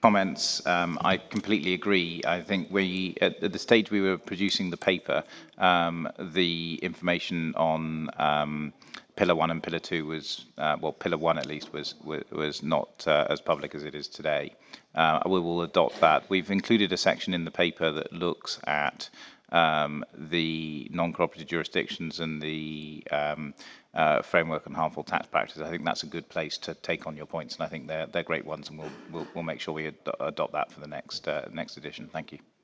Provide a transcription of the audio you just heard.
comments. I completely agree. I think at the stage we were producing the paper, the information on Pillar 1 and Pillar 2 was, well, Pillar 1 at least was not as public as it is today. We will adopt that. We've included a section in the paper that looks at the non-cooperative jurisdictions and the framework on harmful tax practices. I think that's a good place to take on your points, and I think they're great ones, and we'll make sure we adopt that for the next edition. Thank you.